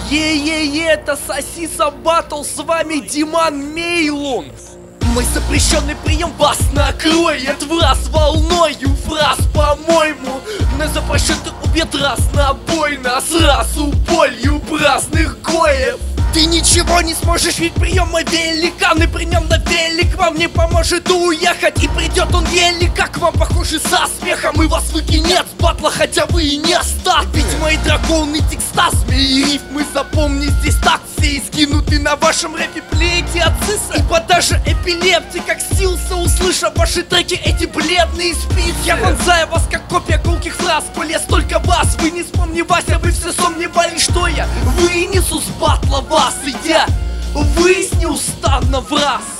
Е-е-е, это Сосиса Батл, с вами Диман Мейлун. Мой запрещенный прием вас накроет в раз волною фраз, по-моему. На запрещенных убьет разнобойно, сразу болью праздных гоев. Ты ничего не сможешь, ведь приемы великаны. При нем на велик вам не поможет уехать. И придет он еле как вам, похоже, со смехом. И вас выкинет с батла, хотя вы и не остатки. Ведь мои драконы текста, змеи рифмы, запомни, здесь так все изгинуты на вашем рэпе. Плеете от циса, ибо даже эпилепти как стился, услышав ваши треки, эти бледные спицы. Я вонзаю вас, как копия гулких фраз. Полез только вас, вы не вспомни Вася, вы все сомневались, что я вынесу с батла вас. И я выясню неустанно в раз.